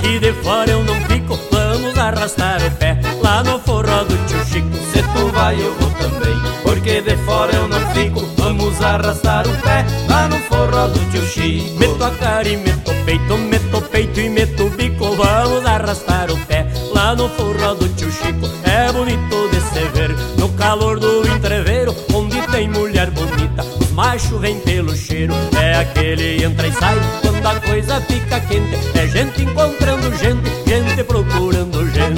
porque de fora eu não fico. Vamos arrastar o pé lá no forró do tio Chico. Se tu vai eu vou também, porque de fora eu não fico. Vamos arrastar o pé lá no forró do tio Chico. Meto a cara e meto o peito e meto o bico. Vamos arrastar o pé lá no forró do tio Chico. É bonito de se ver no calor do entreveiro, onde tem mulher bonita, os machos vêm pelo cheiro. É aquele entra e sai quando a coisa fica quente. É gente encontrando gente, gente procurando gente.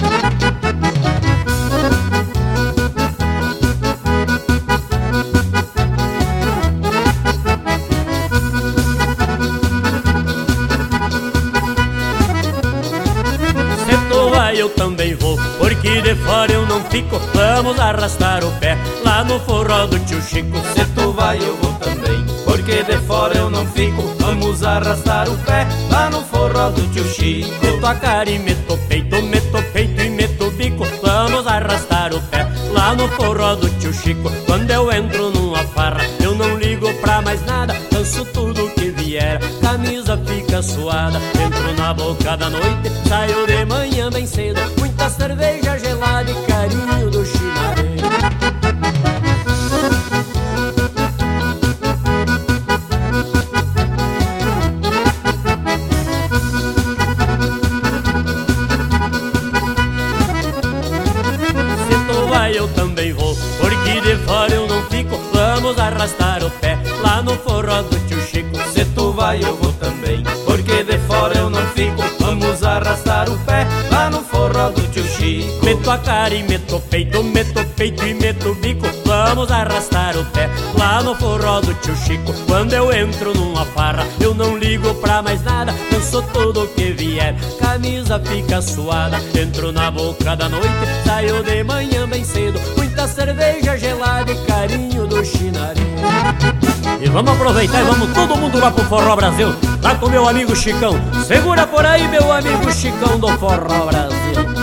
Eu também vou, porque de fora eu não fico. Vamos arrastar o pé lá no forró do tio Chico. Se tu vai eu vou também, porque de fora eu não fico. Vamos arrastar o pé lá no forró do tio Chico. Meto a cara e meto o peito e meto o bico. Vamos arrastar o pé lá no forró do tio Chico. Quando eu entro numa farra eu não ligo pra mais nada, danço tudo que vier, camisa fica suada. Entro na boca da noite, saio de manhã bem cedo, muita cerveja gelada e carinho do chinareiro. Eu também vou, porque de fora eu não fico. Vamos arrastar o pé lá no forró do tio Chico. Se tu vai eu vou também, porque de fora eu não fico. Vamos arrastar o pé lá no forró do tio Chico. Meto a cara e meto o peito e meto o bico. Vamos arrastar o pé lá no forró do tio Chico. Quando eu entro numa farra eu não ligo pra mais nada, danço tudo que vier, camisa fica suada. Entro na boca da noite, saio de manhã bem cedo, muita cerveja gelada e carinho do chinareiro. E vamos aproveitar e vamos todo mundo lá pro Forró Brasil, lá com meu amigo Chicão. Segura por aí, meu amigo Chicão do Forró Brasil.